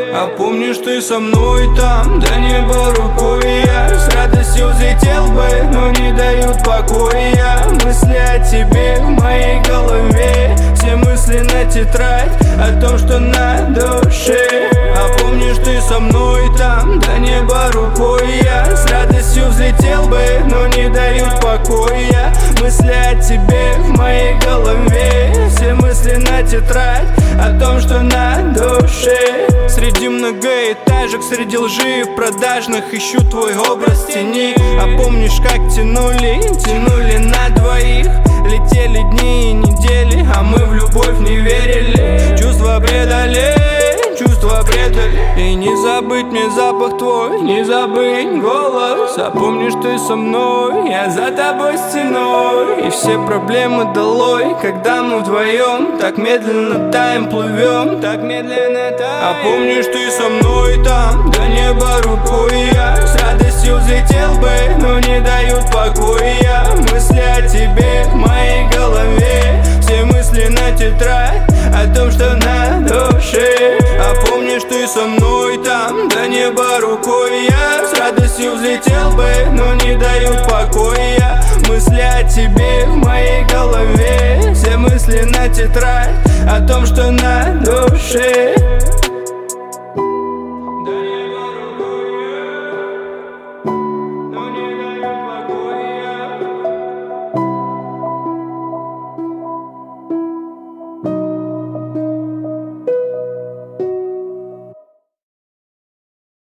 А помнишь, ты со мной там, до неба рукой я с радостью взлетел бы, но не дают покоя мысли о тебе в моей голове. Все мысли на тетрадь о том, что на душе. А помнишь, ты со мной там, до неба рукой я с радостью взлетел бы, но не дают покоя мысли о тебе в моей голове. Все мысли на тетрадь о том, что на душе. Среди многоэтажек, среди лжи и продажных ищу твой образ тени. А помнишь, как тянули на двоих? Летели дни и недели, а мы в любовь не верили. Чувства предали, чувства предали. И не забыть мне запах твой, не забыть голос. А помнишь, ты со мной, я за тобой стеной. И все проблемы долой, когда мы вдвоем так медленно таем, плывем, так медленно таем. А помнишь, ты со мной там, до неба рукой я с радостью взлетел бы, но не дают покоя мысли о тебе в моей голове. Все мысли на тетрадь о том, что на душе. А помнишь, ты со мной там, до неба рукой я с радостью взлетел бы, но не дают покоя мысли о тебе в моей голове. Все мысли на тетрадь о том, что на душе.